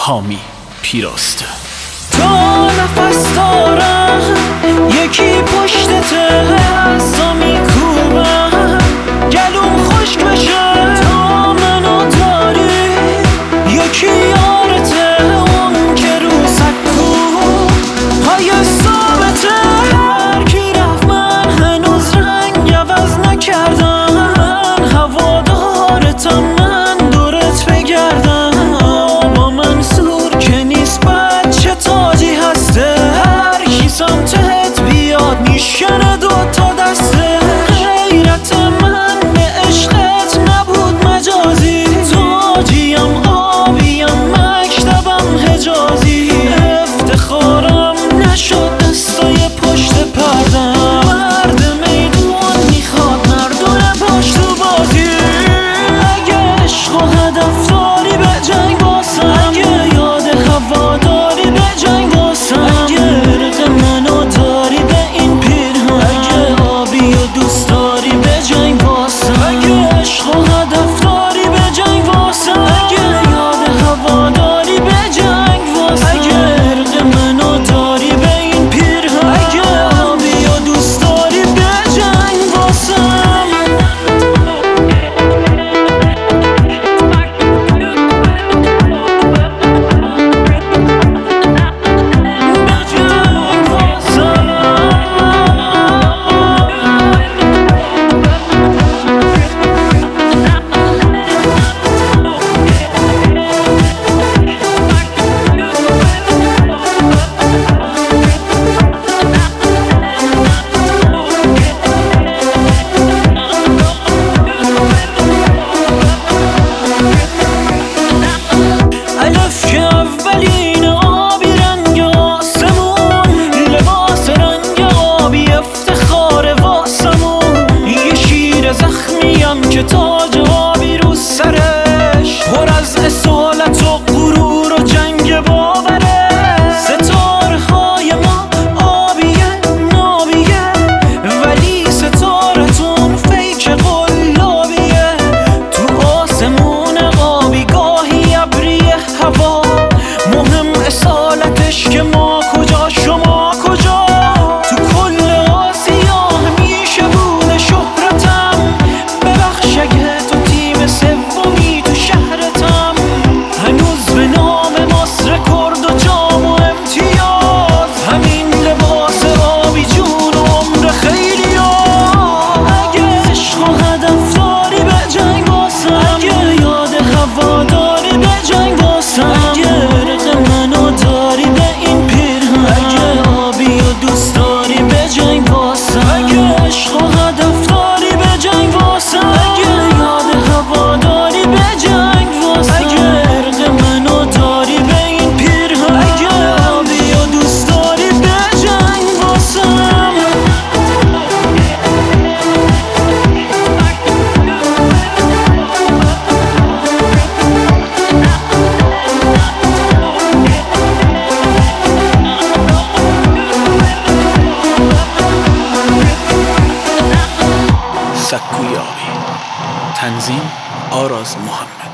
حامی پیراسته. تا نفس دارم یکی پشتته، حسا میکوبم گلوم خشک بشه. تا منو داری یکی یارته، اون که رو سکو پای ثابته. هر کی رفت من هنوز رنگ عوض نکردم، من هوادارتم، من دورت بگردم. با منصور که نیست بچه تاجی هسته، هر کی سمتت بیاد میشنه دوتا دسته. غیرت من به عشقت نبود مجازی، تاجیم آبیم مکتبم حجازی. افتخارم نشد دستای پشت پردم، مرد میدون میخواد مردونه پشت تو بازی. اگه عشق و هدف داری به جنگ باسم، اگه یاد هوا داری به جنگ باسم، اگه عرق منو داری به این پیرهن، اگه آبی و دوست داری به جنگ باسم، اگه عشق و هدف داری به جنگ باسم، اگه یاد هوا داری به جنگ باسم، اگه عرق منو داری به این پیرهن، اگه آبی و دوست داری به جنگ باسم. الف که اولین آبی رنگ آسمون، لباس رنگ آبی افتخار واسمون. یه شیر زخمیم که تاج آبی رو سرش، پر از اصالت و غرور و جنگ باوره. ستاره های ما آبیه نابیه، ولی ستارتون فیک قلابیه. تو آسمون آبی گاهی ابریه هوا، مهم اصالتش که ما کجا شما کجا. تو کل آسیا همیشه بوده شهرتم، ببخش اگه تو تیم سومی تو شهرتم. هنوز به نام مصر کرد و جام و امتیاز، همین لباس آبی جون و عمر خیلی ها. اگه عشق و هدف داری به جنگ باسم، اگه یاد هوا داری به جنگ باسم، اگه عرق منو داری به این پیرهن، اگه آبی و دوست داری به جنگ باسم، اگه عشق و هدف داری به جنگ باسم، اگه یاد هوا داری به جنگ باسم، اگه عرق منو داری به این پیرهن، اگه آبی و دوست داری به جنگ باسم. سکوی آبی. تنظیم آراز محمد.